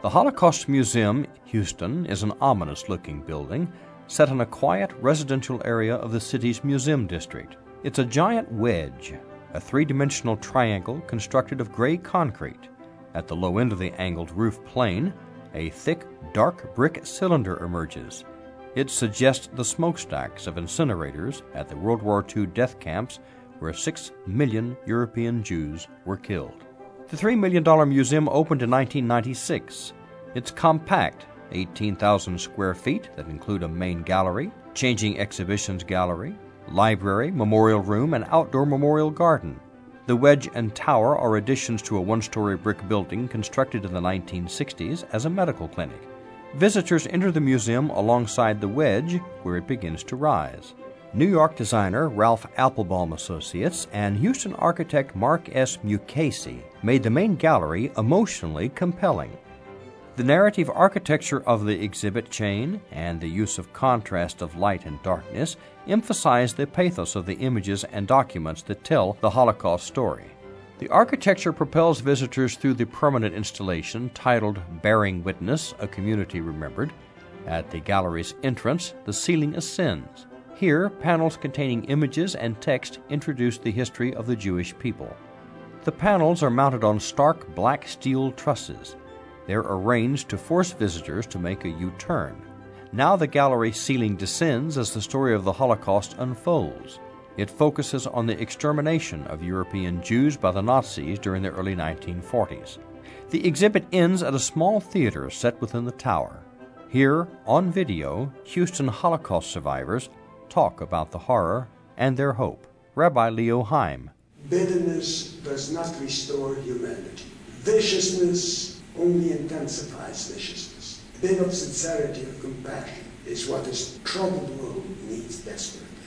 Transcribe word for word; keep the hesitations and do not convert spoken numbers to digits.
The Holocaust Museum, Houston, is an ominous-looking building set in a quiet residential area of the city's museum district. It's a giant wedge, a three-dimensional triangle constructed of gray concrete. At the low end of the angled roof plane, a thick, dark brick cylinder emerges. It suggests the smokestacks of incinerators at the World War Two death camps where six million European Jews were killed. The three million dollars museum opened in nineteen ninety-six. It's compact, eighteen thousand square feet that include a main gallery, changing exhibitions gallery, library, memorial room, and outdoor memorial garden. The wedge and tower are additions to a one-story brick building constructed in the nineteen sixties as a medical clinic. Visitors enter the museum alongside the wedge, where it begins to rise. New York designer Ralph Applebaum Associates and Houston architect Mark S. Mukasey made the main gallery emotionally compelling. The narrative architecture of the exhibit chain and the use of contrast of light and darkness emphasize the pathos of the images and documents that tell the Holocaust story. The architecture propels visitors through the permanent installation titled Bearing Witness, A Community Remembered. At the gallery's entrance, the ceiling ascends. Here, panels containing images and text introduce the history of the Jewish people. The panels are mounted on stark black steel trusses. They're arranged to force visitors to make a U-turn. Now the gallery ceiling descends as the story of the Holocaust unfolds. It focuses on the extermination of European Jews by the Nazis during the early nineteen forties. The exhibit ends at a small theater set within the tower. Here, on video, Houston Holocaust survivors talk about the horror and their hope. Rabbi Leo Heim. Bitterness does not restore humanity. Viciousness only intensifies viciousness. A bit of sincerity and compassion is what this troubled world needs desperately.